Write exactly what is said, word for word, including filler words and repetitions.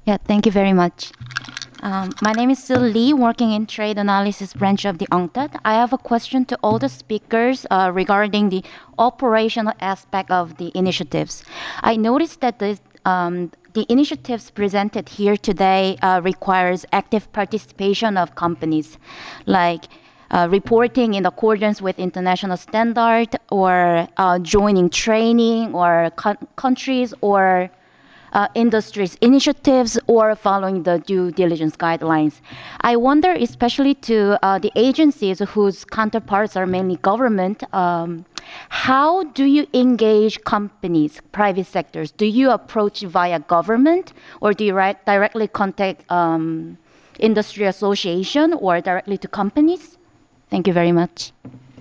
Yeah, thank you very much. Um, my name is Sil Lee, working in trade analysis branch of the U N C T A D. I have a question to all the speakers uh, regarding the operational aspect of the initiatives. I noticed that the um, the initiatives presented here today uh, requires active participation of companies, like uh, reporting in accordance with international standard, or uh, joining training, or co- countries, or uh, industries initiatives, or following the due diligence guidelines. I wonder, especially to uh, the agencies whose counterparts are mainly government, um, how do you engage companies, private sectors? Do you approach via government, or do you right, directly contact um, industry association, or directly to companies? Thank you very much.